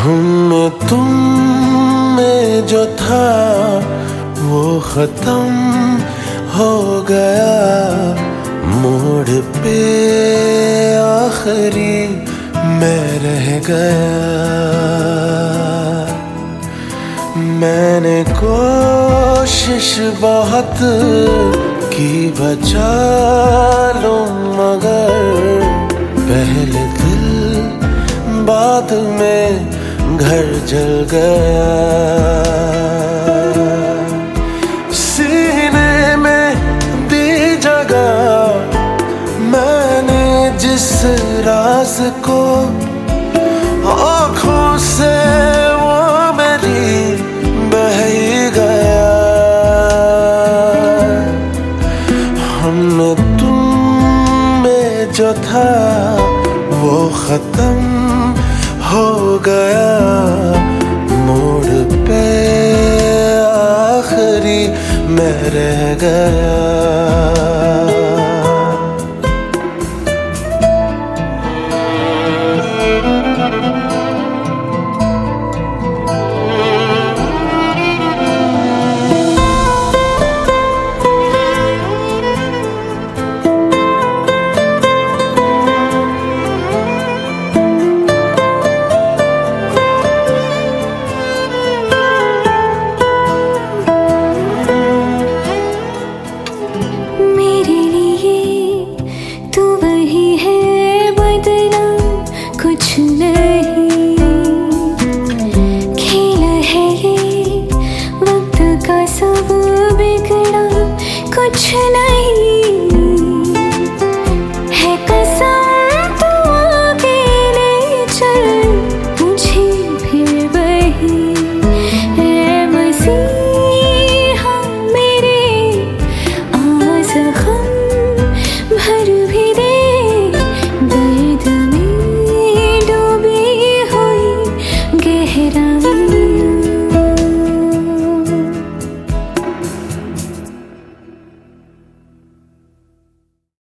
हम तुम में जो था वो खत्म हो गया। मोड़ पे आखिरी मैं रह गया। मैंने कोशिश बहुत की बचा लूं, मगर पहले दिल बाद में घर जल गया। सीने में दी जगह मैंने जिस राज को, आँखों से वो मेरी बह ही गया। हम तुम में जो था वो खत्म हो गया। मोड़ पे आखिरी मैं रह गया।